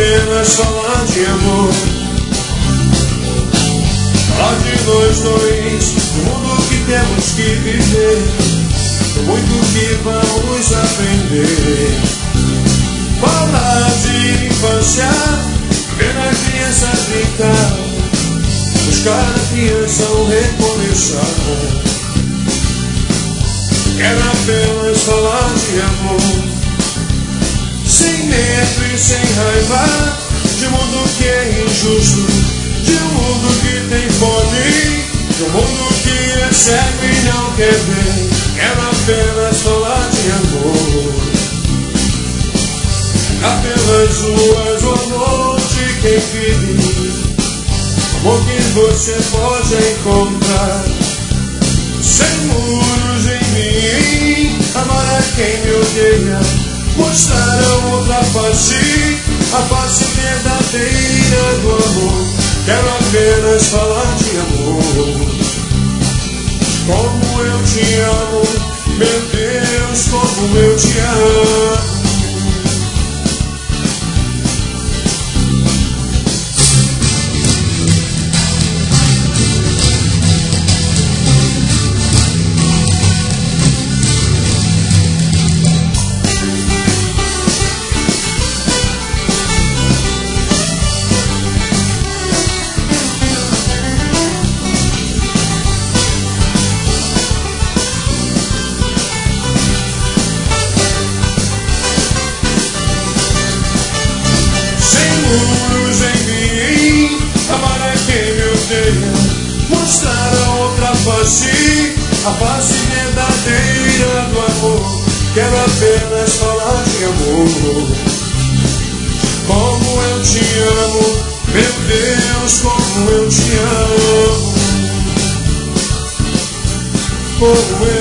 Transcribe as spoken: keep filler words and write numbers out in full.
apenas falar de amor, falar de nós dois, do mundo que temos que viver, do muito que vamos aprender. Falar de infância, ver a criança brincar, buscar a criança o recomeçar. Quero apenas falar de amor, sem medo e sem raiva, de um mundo que é injusto, de um mundo que tem fome, de um mundo que é cego e não quer ver. Quero apenas falar de amor, apenas ruas, o amor de quem vive, amor que você pode encontrar, sem muros em mim. Amar a quem me odeia, mostrar a outra face, a face verdadeira do amor. Quero apenas falar de amor, como eu te amo, meu Deus, como eu te amo. Muros em mim, amar a quem me odeia, mostrar a outra face, a face verdadeira do amor. Quero apenas falar de amor, como eu te amo, meu Deus, como eu te amo, como eu